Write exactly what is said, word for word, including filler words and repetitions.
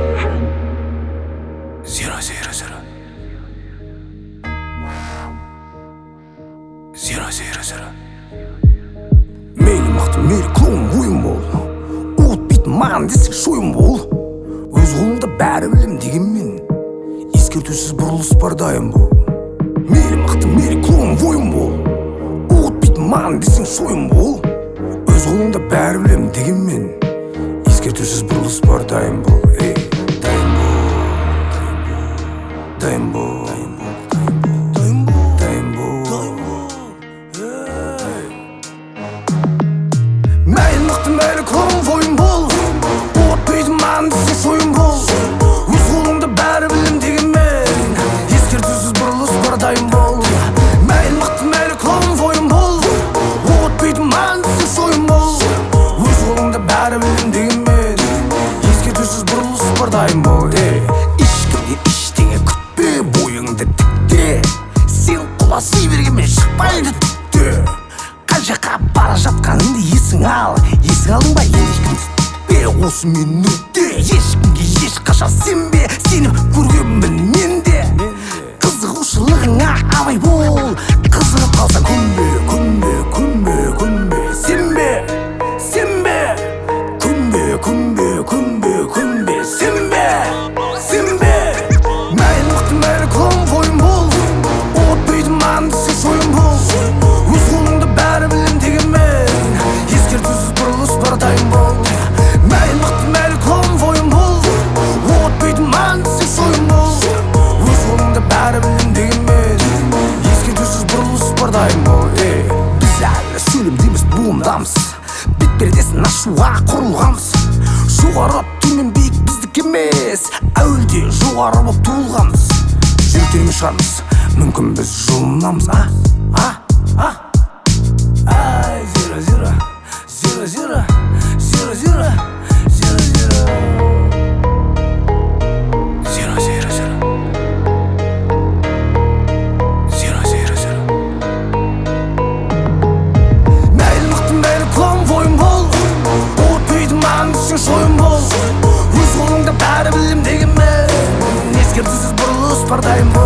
Zero, zero, zero. Zero, zero, zero. Мейлі мықты мейлі клоун ойын бол, ұғытпейтін маған десең шойын бол. Өз қолыңда бәрі білем дегенмен ескертусіз бұрылыс бар дайын бол. Мейлі мықты мейлі клоун ойын бол, ұғытпейтін маған десең шойын бол. Өз қолыңда бәрі білем дегенмен ескертусіз бұрылыс бар дайын бол. Ей, дайын бол, дайын бол, дайын бол, дайын бол. Мәйін мықты мәйлі клоун ойын бол, ұғытпейтін маған десең шойын бол. Өз қолыңда бәрі білем дегенмен ескертусіз бұрылыс бар дайын бол. Мәйін мықты мәйлі клоун ойын бол, ұғытпейтін маған десең шойын бол. Өз қолыңда бәрі білем дегенмен ескертусіз бұрылыс бар дайын бол. Ешкімнен ештеңе күтпе, бойыңды тікте, сен құласи бергенмен шықпайды түкте. Қай жаққа бара жатқаныңды есің ал, есің алдың ба енді ешкім түтпе. Осы минутте ешкімге ешқашан сенбе, сені көргенмін мен де. Қызығушылығыңа абай бол, қызығып қалсаң көнбе, көнбе, көнбе, көнбе. Сенбе, сенбе, көнбе, көнбе, көнбе, көнбе. Сенбе, сенбе. Мәйін мықты мәйлі клоун ойын бол, ұғытпейтін маған десең шойын бол. Өз қолыңда бәрі білем дегенмен ескертусіз бұрылыс бар дайын бол. Мәйін мықты мәйлі клоун ойын бол, ұғытпейтін маған десең шойын бол. Өз қолыңда бәрі білем дегенмен ескертусіз бұрылыс бар дайын бол. Біз әлі сөйлемдейміз, буындамыз, бет пердесін ашуға құрылғанбыз. Жоғары төмен биік біздік емес, әуелде жоғары боп туылғанбыз. Жүректермен шығармыз, мүмкін біз жұлынамыз. А, а, а. Ай, zero, zero, zero, zero, zero, zero, zero, zero. Zero, zero, zero. Zero, zero, zero. Мәйіл мықты мәйіл клоун ойын бол, ұғытпейтін маған десең шойын бол. Өз қолыңда бәрі білем дегенмен ескертусіз бұрылыс бар дайын бол.